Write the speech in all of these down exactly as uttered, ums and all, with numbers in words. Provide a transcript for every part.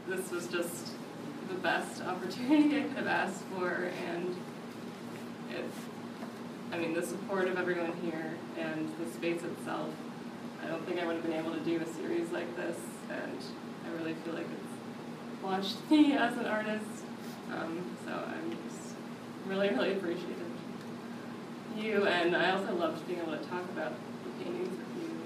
this was just the best opportunity I could have asked for, and it, I mean, the support of everyone here and the space itself, I don't think I would have been able to do a series like this, and I really feel like it's launched me as an artist, um, so I'm just really, really appreciative of you, and I also loved being able to talk about the paintings with you.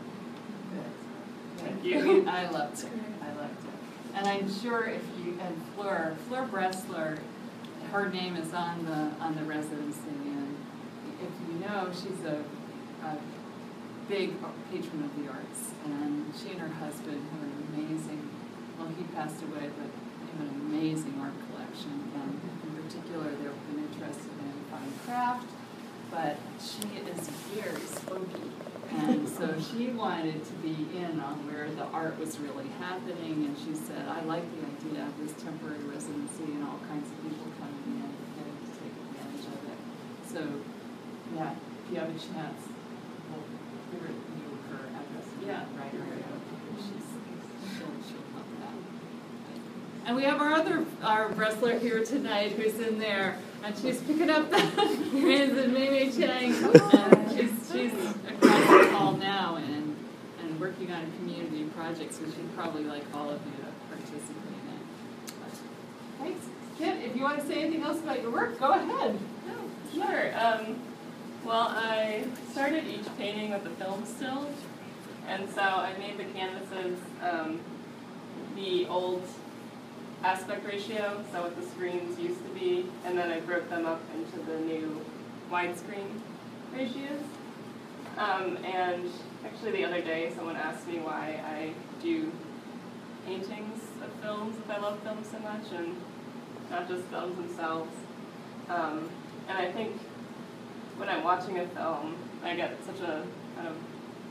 Thank you. I loved it. I loved it. And I'm sure if you, and Fleur, Fleur Bressler, her name is on the on the residency, and if you know, she's a, a big patron of the arts, and she and her husband have an amazing, well, he passed away, but they have an amazing art collection, and in particular, they've been interested in fine craft, but she is very spooky. And so she wanted to be in on where the art was really happening, and she said, I like the idea of this temporary residency and all kinds of people coming in and getting to take advantage of it. So, yeah, if you have a chance, we'll give her, you her address. Yeah, right, right, right. She's, she'll, she'll love that. And we have our other, our wrestler here tonight who's in there, and she's picking up the reins and Mimi Chang, and she's, she's across the hall now and, and working on community projects, which she'd probably like all of you to participate in. But, thanks. Kit, if you want to say anything else about your work, go ahead. No, sure. Um, well, I started each painting with a film still, and so I made the canvases um, the old aspect ratio, so what the screens used to be, and then I broke them up into the new widescreen ratios. Um, and actually the other day someone asked me why I do paintings of films, if I love films so much, and not just films themselves. Um, and I think when I'm watching a film, I get such a kind of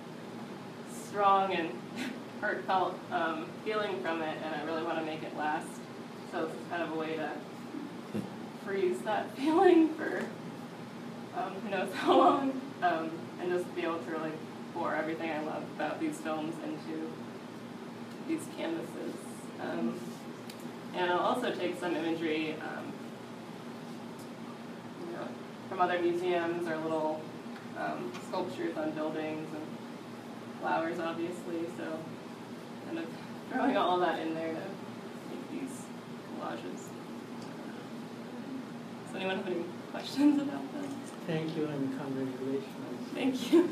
strong and heartfelt um, feeling from it, and I really want to make it last. So this is kind of a way to freeze that feeling for um, who knows how long, um, and just be able to really pour everything I love about these films into these canvases. Um, and I'll also take some imagery um, you know, from other museums or little um, sculptures on buildings and flowers, obviously, so kind of throwing all that in there to make these collages. Does anyone have any questions about that? Thank you and congratulations. Thank you.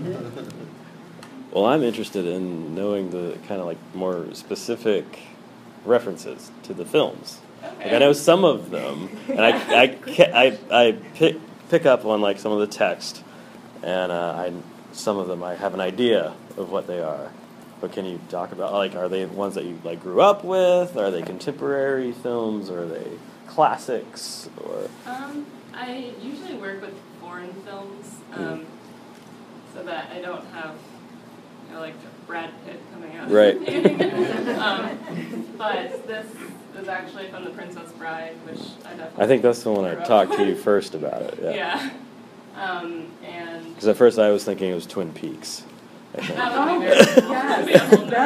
Well, I'm interested in knowing the kind of like more specific references to the films. Okay. Like I know some of them, and I I I, I pick pick up on like some of the text, and uh, I some of them I have an idea of what they are. But can you talk about, like, are they ones that you like grew up with? Are they contemporary films? Or are they classics? Or Um, I usually work with foreign films, um, Mm. so that I don't have, you know, like Brad Pitt coming out. Right. um, but this is actually from The Princess Bride, which I definitely. I think that's the one I grew up talked to you with. first about it. Yeah. Yeah. Um, and. Because at first I was thinking it was Twin Peaks. I think. That would be very, that would be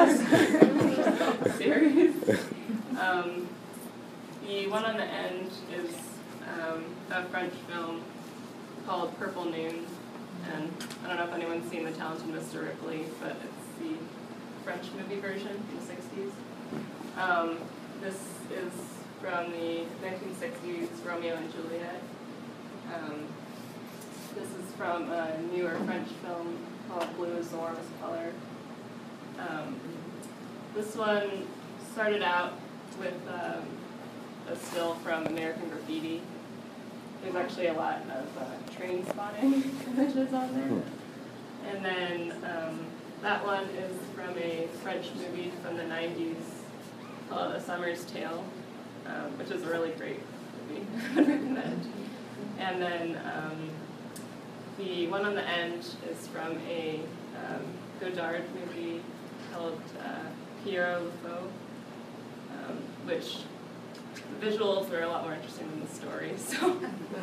a whole nother series. Um, the one on the end is um, a French film called Purple Noon, and I don't know if anyone's seen The Talented Mister Ripley, but it's the French movie version from the sixties. Um, this is from the nineteen sixties Romeo and Juliet. Um, this is from a newer French film called Blue is the Warmest Color. Um, this one started out with um, a still from American Graffiti. There's actually a lot of uh, train spotting images on there. And then um, that one is from a French movie from the nineties called A Summer's Tale, um, which is a really great movie. I would recommend. And then um, the one on the end is from a um, Godard movie called uh, Pierrot Le Faux, um, which the visuals were a lot more interesting than the story, so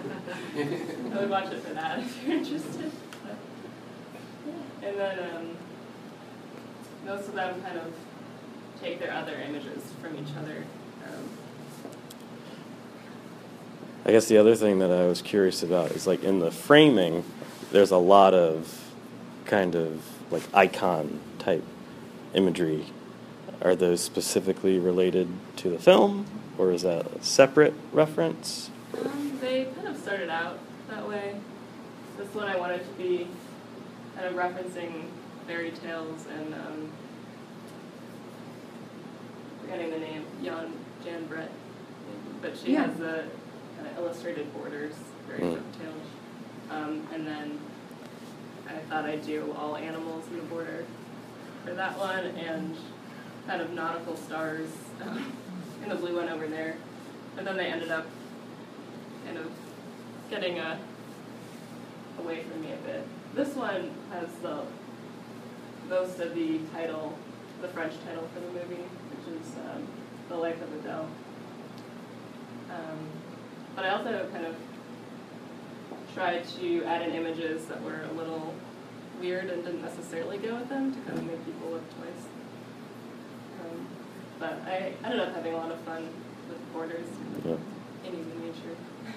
I would watch it for that if you're interested. But, yeah. And then um, most of them kind of take their other images from each other. I guess the other thing that I was curious about is like in the framing, there's a lot of kind of like icon type imagery. Are those specifically related to the film, or is that a separate reference? Um, they kind of started out that way. This one I wanted to be kind of referencing fairy tales and um, forgetting the name, Jan Jan Brett, but she Yeah. has the kind of illustrated borders, very Mm. detailed. Um, and then I thought I'd do all animals in the border for that one, and kind of nautical stars um, in the blue one over there. But then they ended up kind of getting a, away from me a bit. This one has the most of the title, the French title for the movie, which is um, The Life of Adele. Um, but I also kind of tried to add in images that were a little weird and didn't necessarily go with them to kind of make people look twice. Um, but I ended up having a lot of fun with borders, Yeah. in human nature.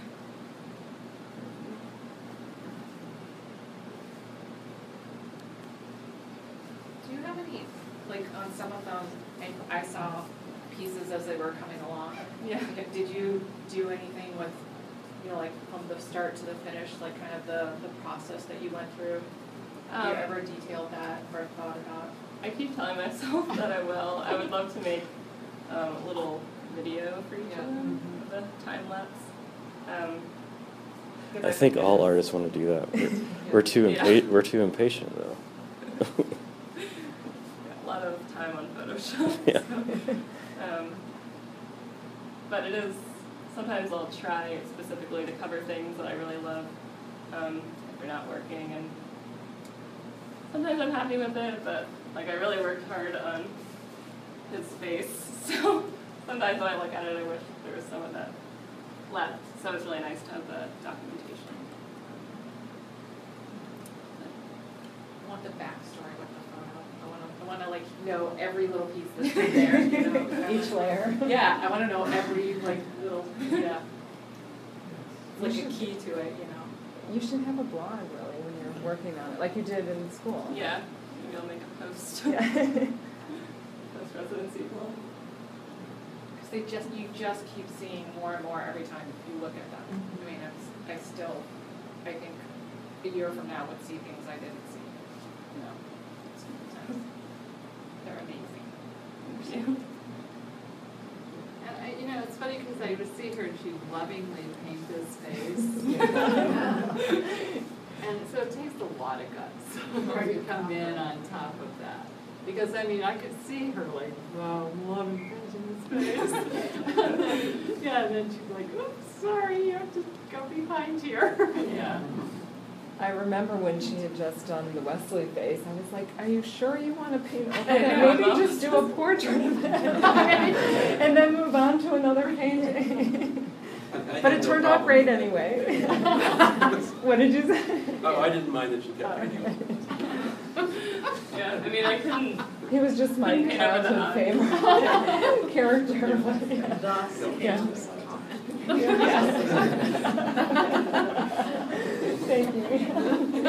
Do you have any, like, on some of them, and I saw pieces as they were coming along. Yeah. Did- Did you do anything with, you know, like, from the start to the finish, like, kind of the, the process that you went through? Have you Um, ever detailed that or thought about? I keep telling myself that I will. I would love to make um, a little video for each Yeah. of them, the time lapse. Um, 'cause I think all it's- artists want to do that. We're, we're too Yeah. impa- we're too impatient though. Yeah, a lot of time on Photoshop. Yeah. So, um, but it is, sometimes I'll try specifically to cover things that I really love um, if they're not working, and sometimes I'm happy with it, but like I really worked hard on his face, so sometimes when I look at it I wish there was some of that left, so it's really nice to have the documentation. I want the backstory with the photo. I want to, I want to like know every little piece that's in there, you know. Each layer. Yeah, I want to know every like little, yeah. Like a key to it, you know. You should have a blog, really, when you're working on it, like you did in school. Yeah, maybe I'll make a post. Yeah. Post residency blog. Because they just, you just keep seeing more and more every time you look at them. I mean, it's, I still, I think a year from now would see things I didn't see. You know, sometimes they're amazing. Thank you. And I, you know, it's funny because I would see her and she'd lovingly paint his face. And so it takes a lot of guts for her to come in on top of that. Because, I mean, I could see her like, wow, I'm loving painting his face. Yeah, and then she'd like, oops, sorry, you have to go behind here. Yeah. I remember when she had just done the Wesley face, I was like, are you sure you want to paint over I that? know, Maybe I'm just do a portrait of it. And then move on to another painting. But it turned out great anyway. What did you say? Oh, I didn't mind that she kept painting. Yeah, I mean, I couldn't. He was just my Couldn't paint over the childhood eye. favorite character. but yeah. Thank you.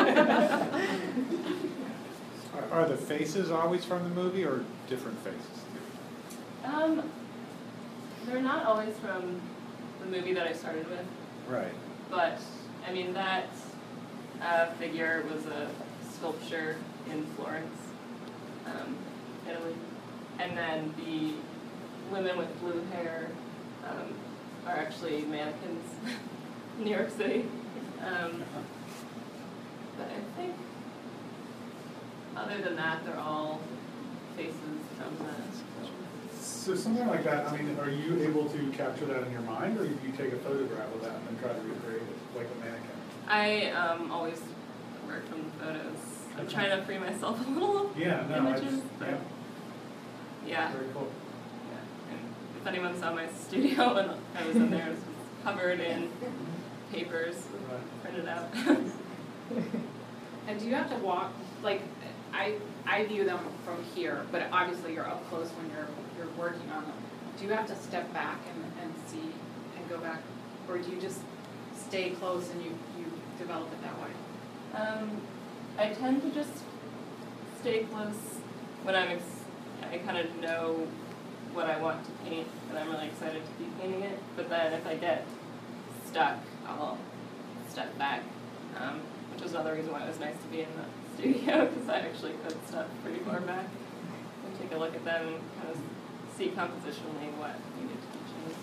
Are, are the faces always from the movie or different faces? Um, they're not always from the movie that I started with, Right. but I mean that uh, figure was a sculpture in Florence, um, Italy, and then the women with blue hair um, are actually mannequins in New York City. Um, but I think, other than that, they're all faces from the. So something like that, I mean, are you able to capture that in your mind, or do you take a photograph of that and then try to recreate it like a mannequin? I um, always work from the photos. I'm trying to free myself a little. Yeah, no, I images, just, but yeah, yeah. very cool. Yeah. And if anyone saw my studio when I was in there, it was covered in papers Right. printed out. And do you have to walk, like, I, I view them from here, but obviously you're up close when you're, you're working on them. Do you have to step back and, and see, and go back Or do you just stay close and you, you develop it that way? Um, I tend to just stay close when I'm, ex- I kind of know what I want to paint, and I'm really excited to be painting it. But then if I get stuck, I'll step back, um, which is another reason why it was nice to be in the studio, because I actually could step pretty far back and take a look at them and kind of see compositionally what needed to be changed.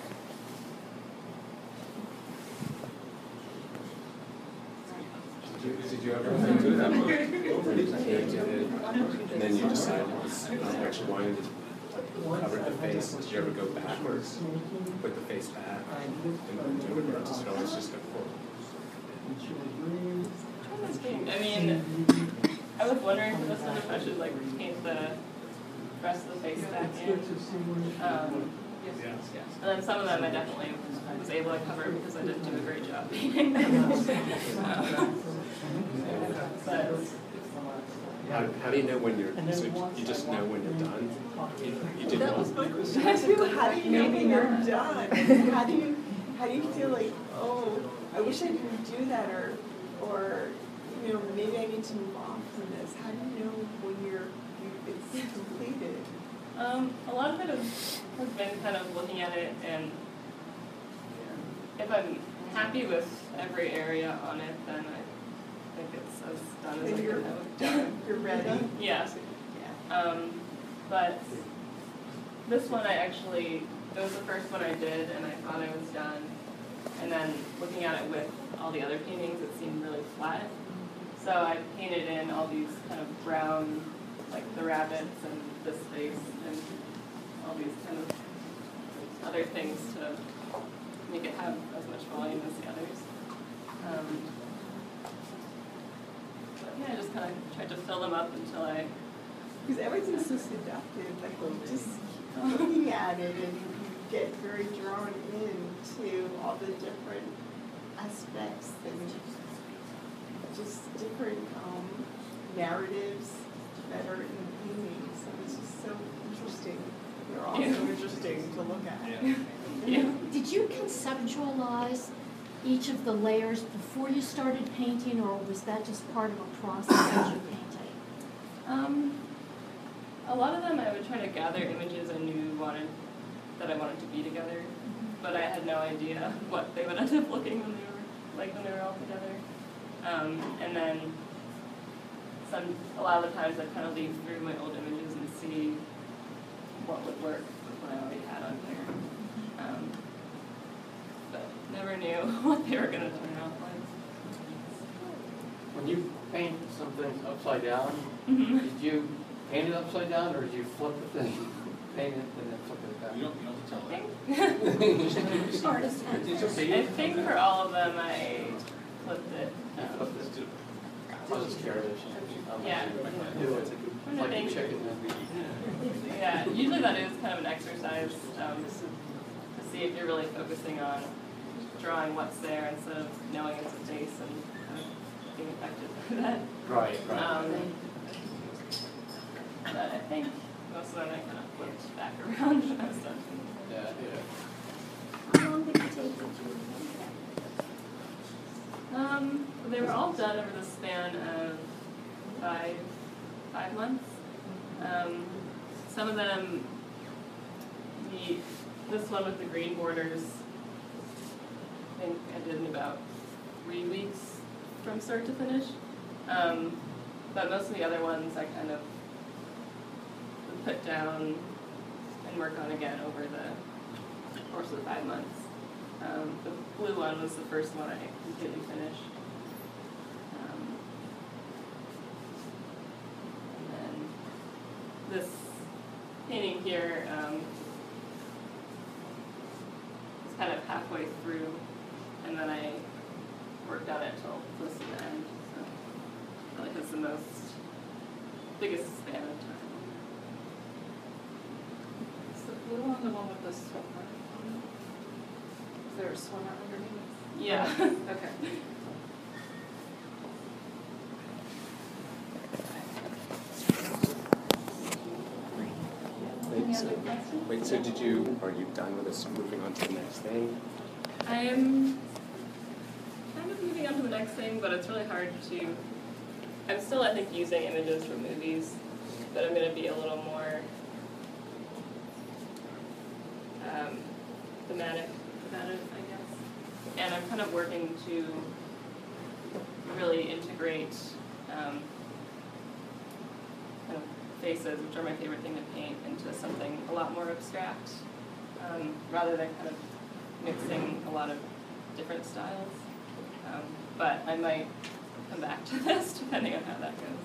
Did you, did you ever do that book? Painted it, and then you decided you actually wanted to cover the face. Did you ever go backwards, put the face back, and do it, or just always just go forward? I mean, I was wondering for this one if I should like paint the rest of the face back in. Um, and then some of them I definitely was able to cover because I didn't do a great job painting them. um, but How, how do you know when you're, so you just know when you're done? You, you didn't That was my question too. How do you know when you're done? How do you, how do you feel like, oh, I wish I didn't do that, or, or, you know, maybe I need to move on from this? How do you know when you're, you, it's completed? Um, a lot of it has, has been kind of looking at it, and if I'm happy with every area on it, then I think it's as done as I You're, can have done. you're ready? Yeah. Yeah. Um, but this one I actually, it was the first one I did, and I thought I was done. And then looking at it with all the other paintings, it seemed really flat. So I painted in all these kind of brown, like the rabbits and this face and all these kind of other things to make it have as much volume as the others. Um, but yeah, I just kind of tried to fill them up until I... Because everything's so seductive, like you just keep looking at it and you get very drawn into all the different aspects and just different um, narratives that are in the paintings. So it's just so interesting. They're also Yeah. interesting to look at. Yeah. Yeah. Did you conceptualize each of the layers before you started painting, or was that just part of a process as you painted? Um, a lot of them I would try to gather images I knew wanted that I wanted to be together, but I had no idea what they would end up looking when they were like when they were all together. Um, and then some a lot of the times I kind of leaf through my old images and see what would work with what I already had on there. Um, but never knew what they were going to turn out like. When you paint something upside down, Mhm. did you paint it upside down, or did you flip the thing, paint it, and then flip it back? You don't, you don't tell I that. think, Artist. It's okay. I think for all of them I flipped it. You Um, flipped it. I was just curious. Um, Yeah. It's like Thank you you. check it. Yeah, usually that is kind of an exercise um, to see if you're really focusing on drawing what's there instead of knowing it's a face and kind of being affected by that. Right, right. Um, but I think most of them I kind of flipped back around when I was done. Yeah, yeah. How long did it take you to make that? Um, they were all done over the span of five, five months. Um, some of them, the, this one with the green borders, I think I did in about three weeks from start to finish. Um, but most of the other ones I kind of would put down and work on again over the course of the five months. Um, the blue one was the first one I completely finished. Um, and then this painting here um, was kind of halfway through, and then I worked on it till close to the end. So I feel like it's the most, biggest span of time. Is the blue one the one with the swimmer? Is there a swimmer underneath? Yeah. Okay. Wait, so, wait, so did you, are you done with this, moving on to the next thing? I'm kind of moving on to the next thing, but it's really hard to. I'm still, I think, using images from movies, but I'm going to be a little more um, thematic about it, I guess. And I'm kind of working to really integrate um, kind of faces, which are my favorite thing to paint, into something a lot more abstract, um, rather than kind of mixing a lot of different styles. Um, but I might come back to this depending on how that goes.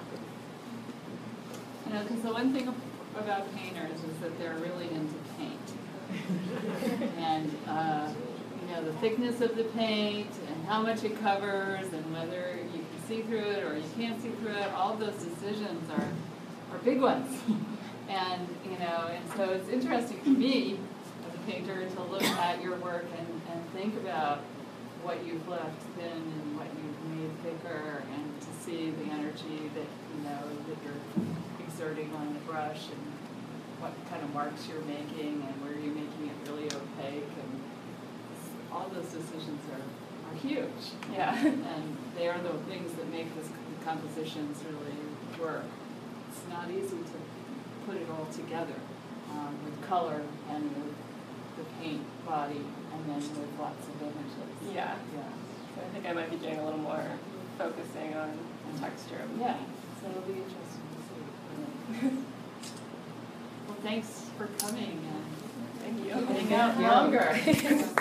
You know, because the one thing about painters is that they're really into paint. And, uh, you know, the thickness of the paint and how much it covers and whether you can see through it or you can't see through it, all those decisions are, are big ones. And, you know, and so it's interesting for me as a painter to look at your work and, and think about what you've left thin and what you've made thicker, and to see the energy that, you know, that you're exerting on the brush and what kind of marks you're making and where you're making it really opaque, and all those decisions are, are huge. Yeah. And they are the things that make this compositions really work. It's not easy to put it all together um, with color and with the paint body, and then with lots of images. Yeah. Yeah. So I think I might be doing a little more focusing on the texture of the Yeah. paint. So it'll be interesting to see. Well, thanks for coming and Thank you. hang out longer.